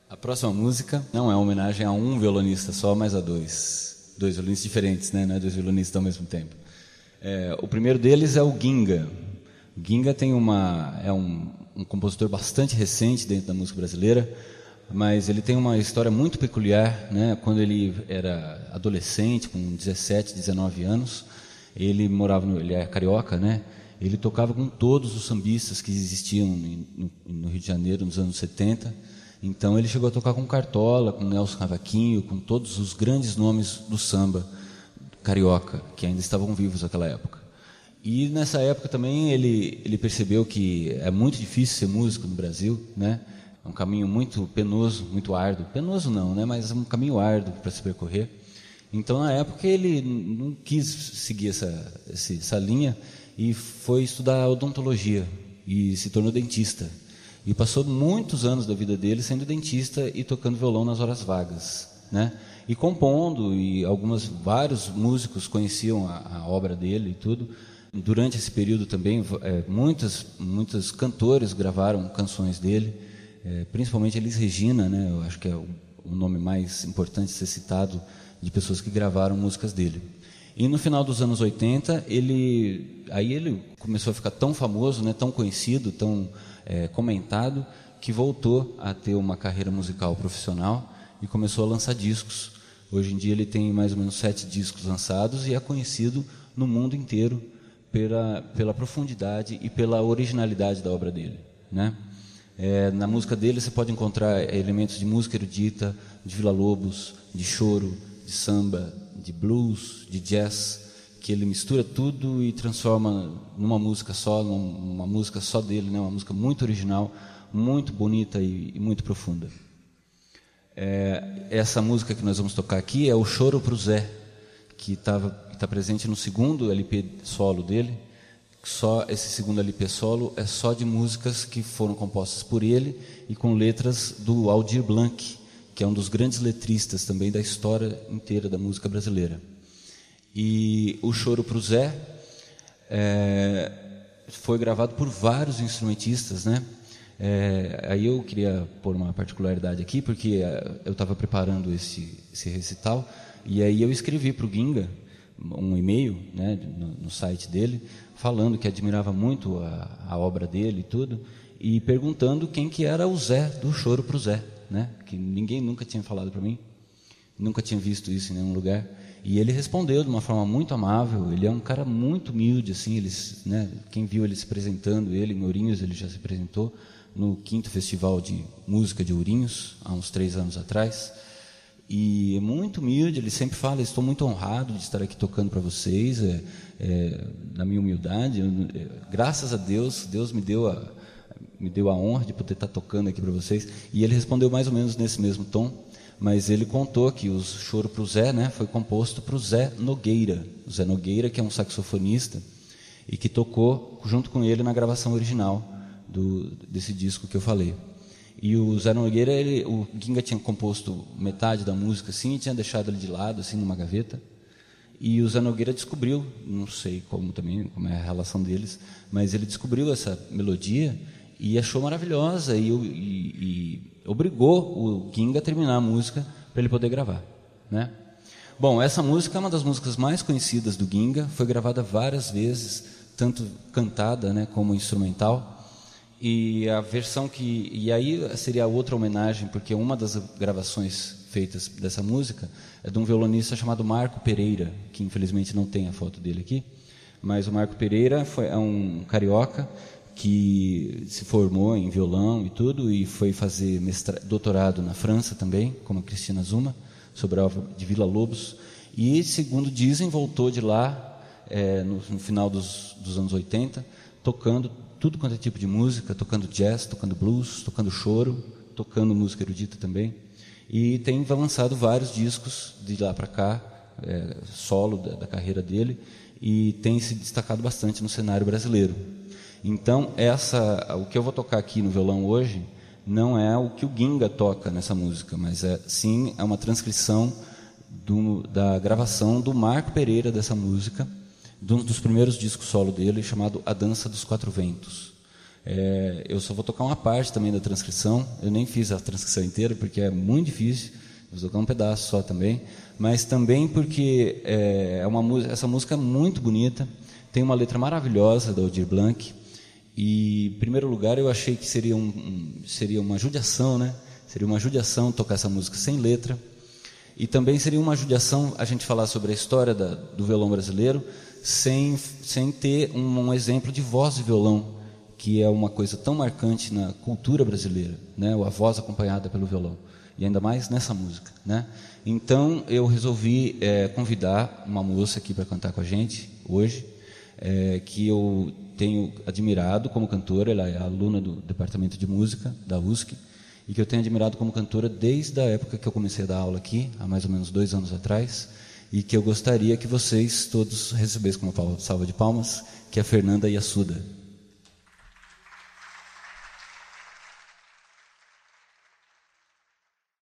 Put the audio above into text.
A próxima música não é uma homenagem a um violonista só, mas a dois. Dois violonistas diferentes, né? Não é dois violonistas ao mesmo tempo. O primeiro deles é o Ginga. O Ginga é um compositor bastante recente dentro da música brasileira, mas ele tem uma história muito peculiar, né? Quando ele era adolescente, com 17, 19 anos, ele é carioca, né? Ele tocava com todos os sambistas que existiam no Rio de Janeiro nos anos 70. Então ele chegou a tocar com Cartola, com Nelson Cavaquinho, com todos os grandes nomes do samba carioca, que ainda estavam vivos naquela época. E nessa época também ele percebeu que é muito difícil ser músico no Brasil, né? É um caminho muito penoso, muito árduo. Penoso não, né? Mas é um caminho árduo para se percorrer. Então, na época, ele não quis seguir essa linha e foi estudar odontologia e se tornou dentista. E passou muitos anos da vida dele sendo dentista e tocando violão nas horas vagas, né? E compondo, e vários músicos conheciam a obra dele e tudo. Durante esse período também, muitos cantores gravaram canções dele, principalmente Elis Regina, né? Eu acho que é o nome mais importante a ser citado de pessoas que gravaram músicas dele. E no final dos anos 80, ele começou a ficar tão famoso, né? Tão conhecido, tão comentado, que voltou a ter uma carreira musical profissional e começou a lançar discos. Hoje em dia ele tem mais ou menos 7 discos lançados e é conhecido no mundo inteiro pela profundidade e pela originalidade da obra dele, né? Na música dele você pode encontrar elementos de música erudita, de Villa-Lobos, de choro, de samba, de blues, de jazz, que ele mistura tudo e transforma numa música só dele, né? Uma música muito original, muito bonita e muito profunda. Essa música que nós vamos tocar aqui é o Choro pro Zé, que está presente no segundo LP solo dele. Só esse segundo LP solo é só de músicas que foram compostas por ele e com letras do Aldir Blanc, que é um dos grandes letristas também da história inteira da música brasileira. E o Choro pro Zé foi gravado por vários instrumentistas, né? Aí eu queria pôr uma particularidade aqui, porque eu estava preparando esse recital, e aí eu escrevi para o Ginga um e-mail, né, no site dele, falando que admirava muito a obra dele e tudo, e perguntando quem que era o Zé do Choro pro Zé, né? Que ninguém nunca tinha falado para mim, nunca tinha visto isso em nenhum lugar. E ele respondeu de uma forma muito amável. Ele é um cara muito humilde, assim, né? Quem viu ele se apresentando, em Ourinhos, ele já se apresentou no 5º Festival de Música de Ourinhos, há uns 3 anos atrás. E é muito humilde, ele sempre fala: estou muito honrado de estar aqui tocando para vocês, na minha humildade, graças a Deus, Deus me deu a honra de poder estar tocando aqui para vocês. E ele respondeu mais ou menos nesse mesmo tom, mas ele contou que o Choro pro Zé, né, foi composto para o Zé Nogueira. O Zé Nogueira, que é um saxofonista e que tocou junto com ele na gravação original desse disco que eu falei. E o Zé Nogueira, o Ginga tinha composto metade da música assim, e tinha deixado ele de lado assim numa gaveta. E o Zé Nogueira descobriu, não sei como é a relação deles, mas ele descobriu essa melodia e achou maravilhosa e obrigou o Ginga a terminar a música para ele poder gravar, né? Bom, essa música é uma das músicas mais conhecidas do Ginga, foi gravada várias vezes, tanto cantada, né, como instrumental. E a versão e aí seria outra homenagem, porque uma das gravações feitas dessa música é de um violonista chamado Marco Pereira, que infelizmente não tem a foto dele aqui, mas o Marco Pereira é um carioca que se formou em violão e tudo, e foi fazer doutorado na França também, como a Cristina Zuma, sobre a obra de Villa-Lobos, e, segundo dizem, voltou de lá no final dos anos 80, tocando tudo quanto é tipo de música, tocando jazz, tocando blues, tocando choro, tocando música erudita também, e tem lançado vários discos de lá para cá, solo da carreira dele, e tem se destacado bastante no cenário brasileiro. Então, o que eu vou tocar aqui no violão hoje não é o que o Ginga toca nessa música, mas sim é uma transcrição da gravação do Marco Pereira dessa música, de um dos primeiros discos solo dele, chamado A Dança dos Quatro Ventos. Eu só vou tocar uma parte também da transcrição. Eu nem fiz a transcrição inteira porque é muito difícil. Vou tocar um pedaço só também, mas também porque essa música é muito bonita, tem uma letra maravilhosa da Aldir Blanc, e em primeiro lugar eu achei que seria uma judiação, né? Seria uma judiação tocar essa música sem letra, e também seria uma judiação a gente falar sobre a história do violão brasileiro sem ter um exemplo de voz de violão, que é uma coisa tão marcante na cultura brasileira, né? A voz acompanhada pelo violão. E ainda mais nessa música, né? Então eu resolvi convidar uma moça aqui para cantar com a gente hoje, que eu tenho admirado como cantora. Ela é aluna do departamento de música da USC, e que eu tenho admirado como cantora desde a época que eu comecei a dar aula aqui, há mais ou menos 2 anos atrás, e que eu gostaria que vocês todos recebessem com uma salva de palmas, que é a Fernanda Yasuda.